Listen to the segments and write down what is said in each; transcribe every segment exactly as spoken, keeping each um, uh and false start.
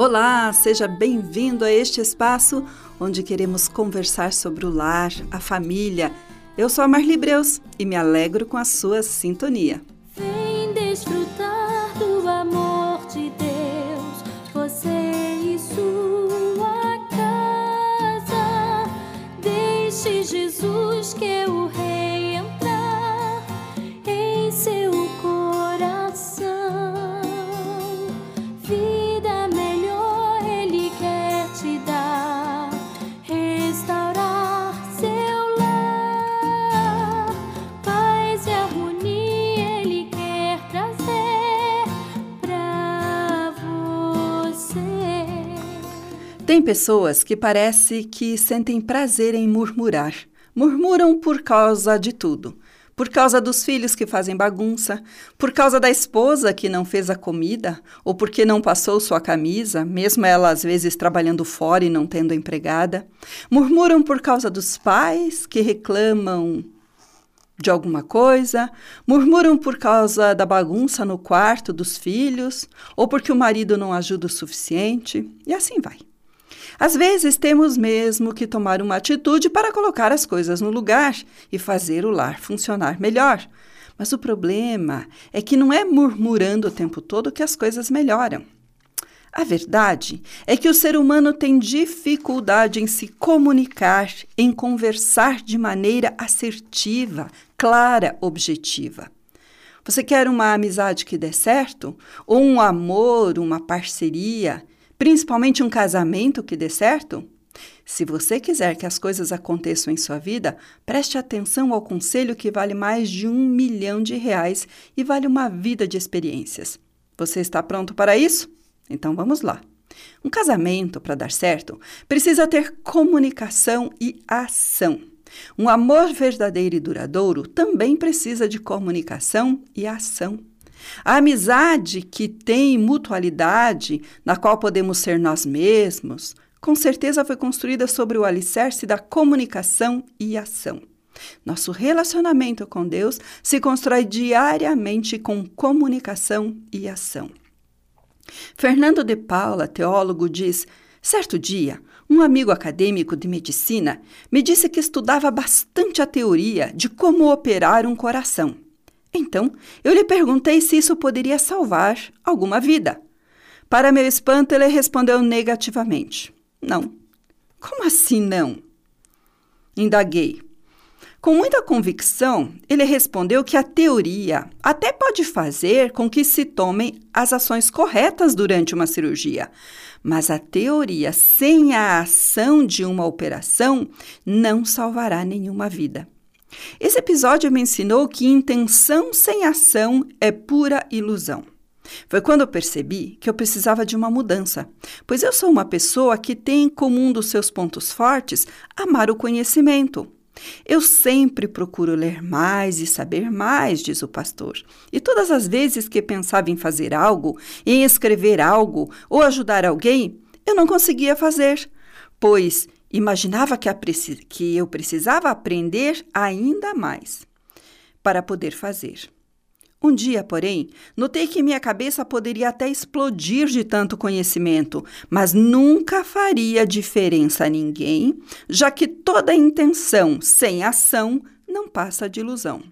Olá, seja bem-vindo a este espaço onde queremos conversar sobre o lar, a família. Eu sou a Marli Breus e me alegro com a sua sintonia. Vem desfrutar do amor de Deus, você e sua casa. Deixe Jesus, que é o Rei, entrar em seu coração. Vida melhor Ele quer te dar, restaurar seu lar. Paz e harmonia Ele quer trazer pra você. Tem pessoas que parece que sentem prazer em murmurar. Murmuram por causa de tudo. Por causa dos filhos que fazem bagunça, por causa da esposa que não fez a comida, ou porque não passou sua camisa, mesmo ela às vezes trabalhando fora e não tendo empregada. Murmuram por causa dos pais que reclamam de alguma coisa, murmuram por causa da bagunça no quarto dos filhos, ou porque o marido não ajuda o suficiente, e assim vai. Às vezes temos mesmo que tomar uma atitude para colocar as coisas no lugar e fazer o lar funcionar melhor. Mas o problema é que não é murmurando o tempo todo que as coisas melhoram. A verdade é que o ser humano tem dificuldade em se comunicar, em conversar de maneira assertiva, clara, objetiva. Você quer uma amizade que dê certo? Ou um amor, uma parceria? Principalmente um casamento que dê certo? Se você quiser que as coisas aconteçam em sua vida, preste atenção ao conselho que vale mais de um milhão de reais e vale uma vida de experiências. Você está pronto para isso? Então vamos lá. Um casamento, para dar certo, precisa ter comunicação e ação. Um amor verdadeiro e duradouro também precisa de comunicação e ação. A amizade que tem mutualidade, na qual podemos ser nós mesmos, com certeza foi construída sobre o alicerce da comunicação e ação. Nosso relacionamento com Deus se constrói diariamente com comunicação e ação. Fernando de Paula, teólogo, diz: certo dia, um amigo acadêmico de medicina me disse que estudava bastante a teoria de como operar um coração. Então, eu lhe perguntei se isso poderia salvar alguma vida. Para meu espanto, ele respondeu negativamente. Não. Como assim não? Indaguei. Com muita convicção, ele respondeu que a teoria até pode fazer com que se tomem as ações corretas durante uma cirurgia, mas a teoria sem a ação de uma operação não salvará nenhuma vida. Esse episódio me ensinou que intenção sem ação é pura ilusão. Foi quando eu percebi que eu precisava de uma mudança, pois eu sou uma pessoa que tem como um dos seus pontos fortes amar o conhecimento. Eu sempre procuro ler mais e saber mais, diz o pastor. E todas as vezes que pensava em fazer algo, em escrever algo ou ajudar alguém, eu não conseguia fazer, pois imaginava que, a preci- que eu precisava aprender ainda mais para poder fazer. Um dia, porém, notei que minha cabeça poderia até explodir de tanto conhecimento, mas nunca faria diferença a ninguém, já que toda intenção sem ação não passa de ilusão.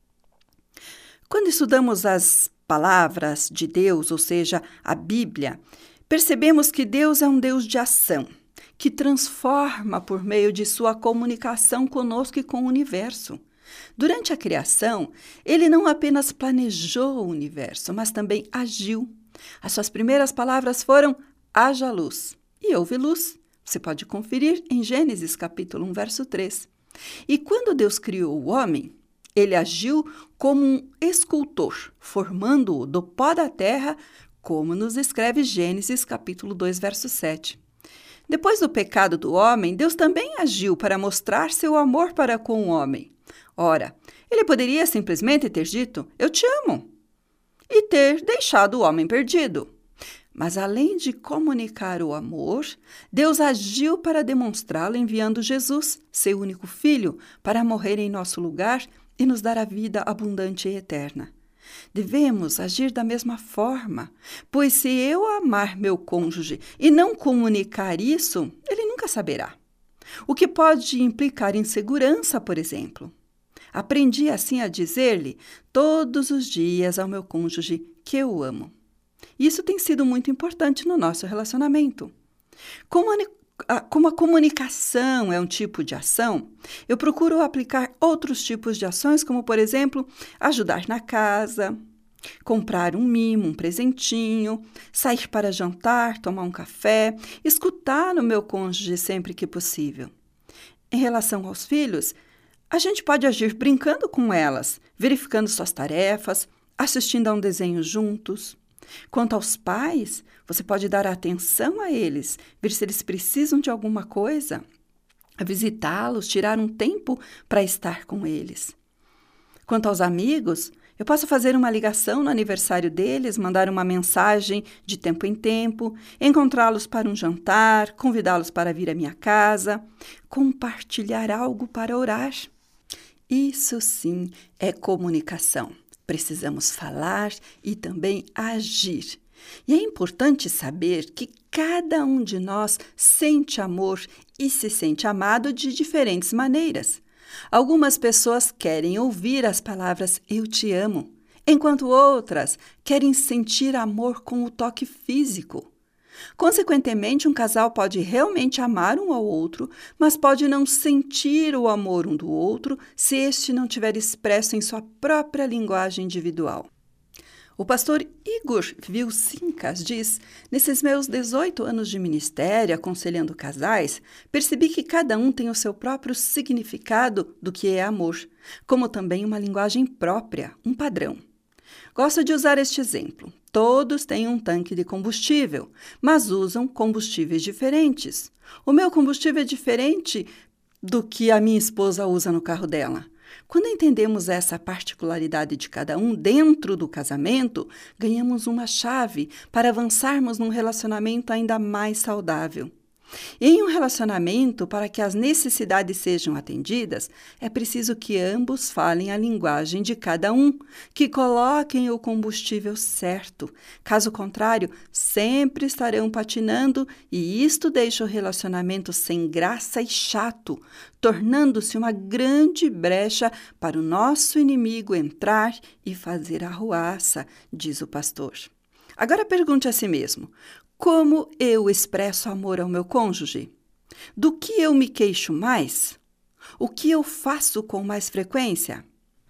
Quando estudamos as palavras de Deus, ou seja, a Bíblia, percebemos que Deus é um Deus de ação, que transforma por meio de sua comunicação conosco e com o universo. Durante a criação, ele não apenas planejou o universo, mas também agiu. As suas primeiras palavras foram: haja luz. E houve luz. Você pode conferir em Gênesis capítulo um, verso três. E quando Deus criou o homem, ele agiu como um escultor, formando-o do pó da terra, como nos escreve Gênesis capítulo dois, verso sete. Depois do pecado do homem, Deus também agiu para mostrar seu amor para com o homem. Ora, ele poderia simplesmente ter dito: eu te amo, e ter deixado o homem perdido. Mas além de comunicar o amor, Deus agiu para demonstrá-lo enviando Jesus, seu único filho, para morrer em nosso lugar e nos dar a vida abundante e eterna. Devemos agir da mesma forma, pois se eu amar meu cônjuge e não comunicar isso, ele nunca saberá. O que pode implicar insegurança, por exemplo. Aprendi assim a dizer-lhe todos os dias ao meu cônjuge que eu amo. Isso tem sido muito importante no nosso relacionamento. Como a, como a comunicação é um tipo de ação, eu procuro aplicar outros tipos de ações, como, por exemplo, ajudar na casa, comprar um mimo, um presentinho, sair para jantar, tomar um café, escutar o meu cônjuge sempre que possível. Em relação aos filhos, a gente pode agir brincando com elas, verificando suas tarefas, assistindo a um desenho juntos. Quanto aos pais, você pode dar atenção a eles, ver se eles precisam de alguma coisa, visitá-los, tirar um tempo para estar com eles. Quanto aos amigos, eu posso fazer uma ligação no aniversário deles, mandar uma mensagem de tempo em tempo, encontrá-los para um jantar, convidá-los para vir à minha casa, compartilhar algo para orar. Isso sim é comunicação. Precisamos falar e também agir. E é importante saber que cada um de nós sente amor e se sente amado de diferentes maneiras. Algumas pessoas querem ouvir as palavras "eu te amo", enquanto outras querem sentir amor com o toque físico. Consequentemente, um casal pode realmente amar um ao outro, mas pode não sentir o amor um do outro se este não tiver expresso em sua própria linguagem individual. O pastor Igor Vilcinkas diz: nesses meus dezoito anos de ministério, aconselhando casais, percebi que cada um tem o seu próprio significado do que é amor, como também uma linguagem própria, um padrão. Gosto de usar este exemplo. Todos têm um tanque de combustível, mas usam combustíveis diferentes. O meu combustível é diferente do que a minha esposa usa no carro dela. Quando entendemos essa particularidade de cada um dentro do casamento, ganhamos uma chave para avançarmos num relacionamento ainda mais saudável. E em um relacionamento, para que as necessidades sejam atendidas, é preciso que ambos falem a linguagem de cada um, que coloquem o combustível certo. Caso contrário, sempre estarão patinando e isto deixa o relacionamento sem graça e chato, tornando-se uma grande brecha para o nosso inimigo entrar e fazer arruaça, diz o pastor. Agora pergunte a si mesmo: como eu expresso amor ao meu cônjuge? Do que eu me queixo mais? O que eu faço com mais frequência?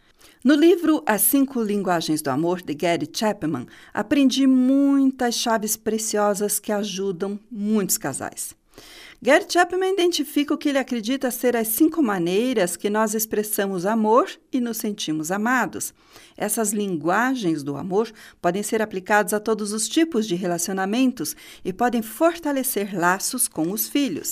No livro As Cinco Linguagens do Amor, de Gary Chapman, aprendi muitas chaves preciosas que ajudam muitos casais. Gary Chapman identifica o que ele acredita ser as cinco maneiras que nós expressamos amor e nos sentimos amados. Essas linguagens do amor podem ser aplicadas a todos os tipos de relacionamentos e podem fortalecer laços com os filhos.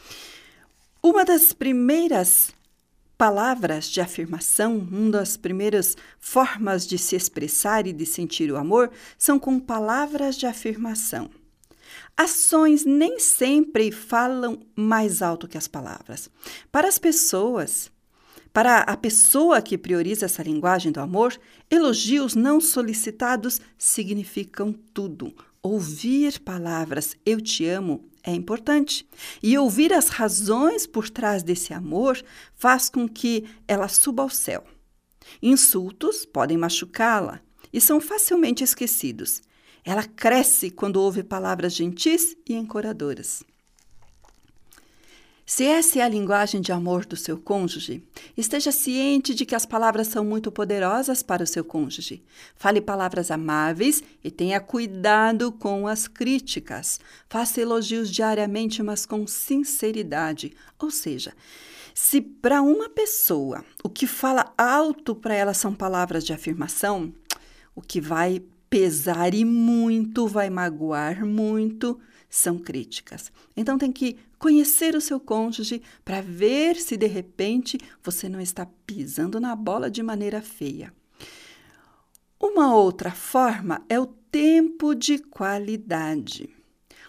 Uma das primeiras palavras de afirmação, uma das primeiras formas de se expressar e de sentir o amor são com palavras de afirmação. Ações nem sempre falam mais alto que as palavras. Para as pessoas, para a pessoa que prioriza essa linguagem do amor, elogios não solicitados significam tudo. Ouvir palavras "eu te amo" é importante. E ouvir as razões por trás desse amor faz com que ela suba ao céu. Insultos podem machucá-la e são facilmente esquecidos. Ela cresce quando ouve palavras gentis e encorajadoras. Se essa é a linguagem de amor do seu cônjuge, esteja ciente de que as palavras são muito poderosas para o seu cônjuge. Fale palavras amáveis e tenha cuidado com as críticas. Faça elogios diariamente, mas com sinceridade. Ou seja, se para uma pessoa o que fala alto para ela são palavras de afirmação, o que vai pesar e muito, vai magoar muito, são críticas. Então tem que conhecer o seu cônjuge para ver se de repente você não está pisando na bola de maneira feia. Uma outra forma é o tempo de qualidade.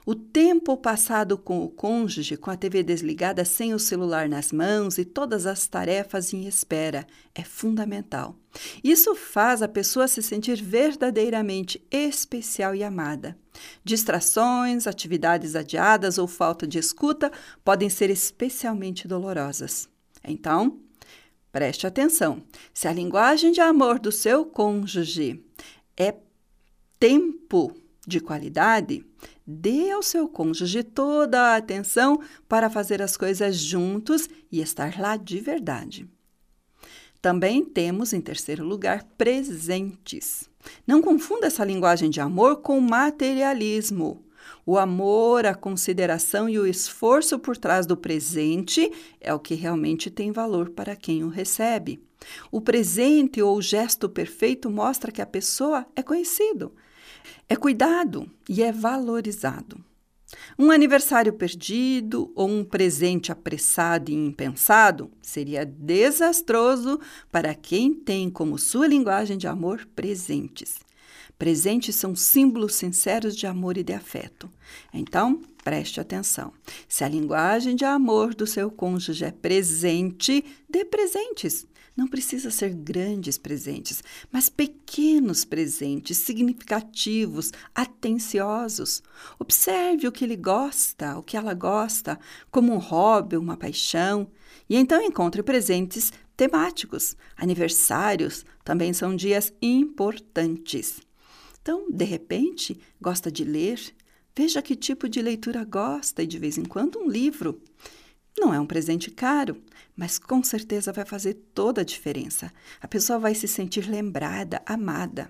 O tempo passado com o cônjuge, com a T V desligada, sem o celular nas mãos e todas as tarefas em espera, é fundamental. Isso faz a pessoa se sentir verdadeiramente especial e amada. Distrações, atividades adiadas ou falta de escuta podem ser especialmente dolorosas. Então, preste atenção. Se a linguagem de amor do seu cônjuge é tempo de qualidade, dê ao seu cônjuge toda a atenção para fazer as coisas juntos e estar lá de verdade. Também temos, em terceiro lugar, presentes. Não confunda essa linguagem de amor com materialismo. O amor, a consideração e o esforço por trás do presente é o que realmente tem valor para quem o recebe. O presente ou o gesto perfeito mostra que a pessoa é conhecido, é cuidado e é valorizado. Um aniversário perdido ou um presente apressado e impensado seria desastroso para quem tem como sua linguagem de amor presentes. Presentes são símbolos sinceros de amor e de afeto. Então, preste atenção. Se a linguagem de amor do seu cônjuge é presente, dê presentes. Não precisa ser grandes presentes, mas pequenos presentes, significativos, atenciosos. Observe o que ele gosta, o que ela gosta, como um hobby, uma paixão. E então encontre presentes temáticos. Aniversários também são dias importantes. Então, de repente, gosta de ler? Veja que tipo de leitura gosta e, de vez em quando, um livro. Não é um presente caro, mas com certeza vai fazer toda a diferença. A pessoa vai se sentir lembrada, amada.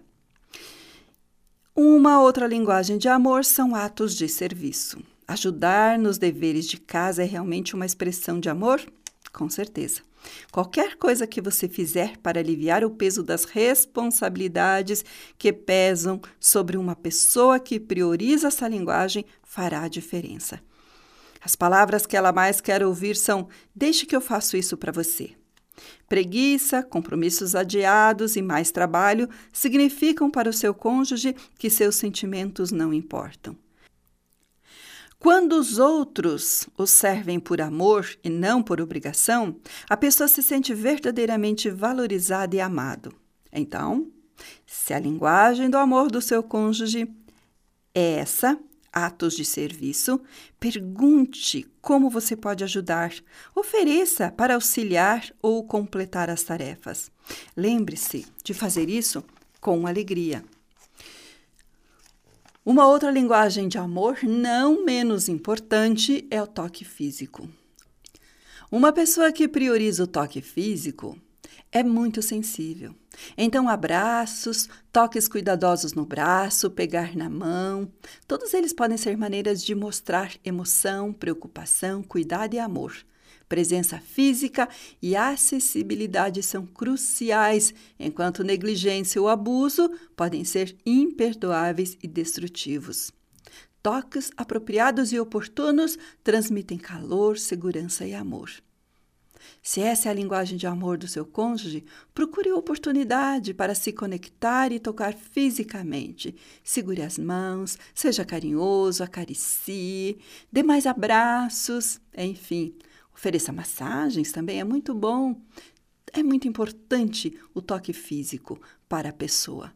Uma outra linguagem de amor são atos de serviço. Ajudar nos deveres de casa é realmente uma expressão de amor? Com certeza. Qualquer coisa que você fizer para aliviar o peso das responsabilidades que pesam sobre uma pessoa que prioriza essa linguagem fará a diferença. As palavras que ela mais quer ouvir são: deixe que eu faço isso para você. Preguiça, compromissos adiados e mais trabalho significam para o seu cônjuge que seus sentimentos não importam. Quando os outros o servem por amor e não por obrigação, a pessoa se sente verdadeiramente valorizada e amado. Então, se a linguagem do amor do seu cônjuge é essa, atos de serviço, pergunte como você pode ajudar. Ofereça para auxiliar ou completar as tarefas. Lembre-se de fazer isso com alegria. Uma outra linguagem de amor não menos importante é o toque físico. Uma pessoa que prioriza o toque físico é muito sensível. Então, abraços, toques cuidadosos no braço, pegar na mão, todos eles podem ser maneiras de mostrar emoção, preocupação, cuidado e amor. Presença física e acessibilidade são cruciais, enquanto negligência ou abuso podem ser imperdoáveis e destrutivos. Toques apropriados e oportunos transmitem calor, segurança e amor. Se essa é a linguagem de amor do seu cônjuge, procure oportunidade para se conectar e tocar fisicamente. Segure as mãos, seja carinhoso, acaricie, dê mais abraços, enfim. Ofereça massagens também, é muito bom. É muito importante o toque físico para a pessoa.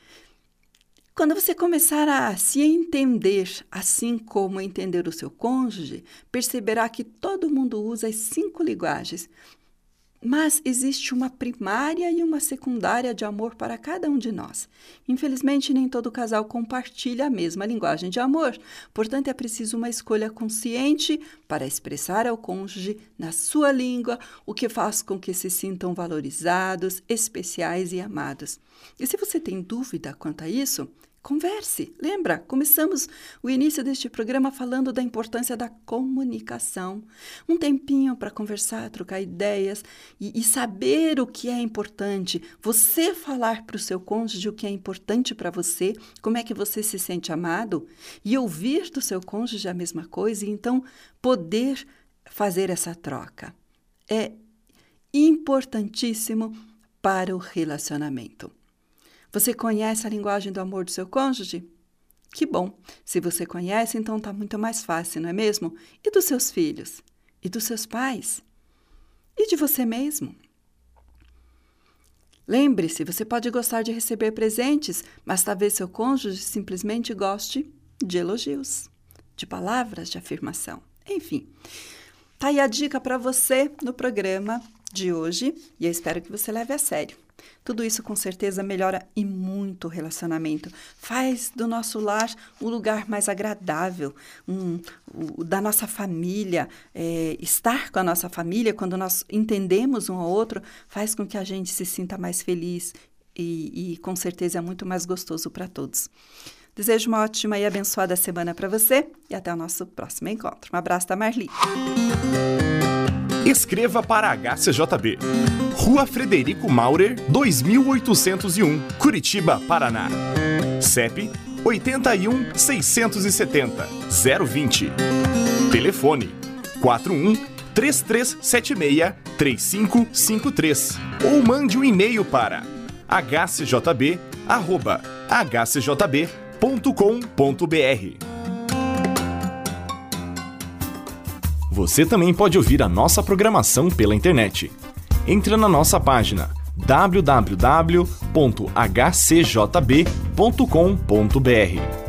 Quando você começar a se entender, assim como entender o seu cônjuge, perceberá que todo mundo usa as cinco linguagens, mas existe uma primária e uma secundária de amor para cada um de nós. Infelizmente, nem todo casal compartilha a mesma linguagem de amor, portanto, é preciso uma escolha consciente para expressar ao cônjuge na sua língua, o que faz com que se sintam valorizados, especiais e amados. E se você tem dúvida quanto a isso, converse. Lembra, começamos o início deste programa falando da importância da comunicação. Um tempinho para conversar, trocar ideias e, e saber o que é importante. Você falar para o seu cônjuge o que é importante para você, como é que você se sente amado, e ouvir do seu cônjuge a mesma coisa, e então poder fazer essa troca. É importantíssimo para o relacionamento. Você conhece a linguagem do amor do seu cônjuge? Que bom! Se você conhece, então está muito mais fácil, não é mesmo? E dos seus filhos? E dos seus pais? E de você mesmo? Lembre-se, você pode gostar de receber presentes, mas talvez seu cônjuge simplesmente goste de elogios, de palavras de afirmação. Enfim, tá aí a dica para você no programa de hoje e eu espero que você leve a sério. Tudo isso com certeza melhora e muito o relacionamento. Faz do nosso lar um lugar mais agradável, um, o, da nossa família. É, estar com a nossa família, quando nós entendemos um ao outro, faz com que a gente se sinta mais feliz e, e com certeza é muito mais gostoso para todos. Desejo uma ótima e abençoada semana para você e até o nosso próximo encontro. Um abraço da Marli. Escreva para H C J B. Rua Frederico Maurer, dois mil oitocentos e um, Curitiba, Paraná. C E P oito um, seis sete zero, zero vinte. Telefone quatro um, três três sete seis, três cinco cinco três. Ou mande um e-mail para h c j b arroba h c j b ponto com ponto b r. Você também pode ouvir a nossa programação pela internet. Entre na nossa página w w w ponto h c j b ponto com ponto b r.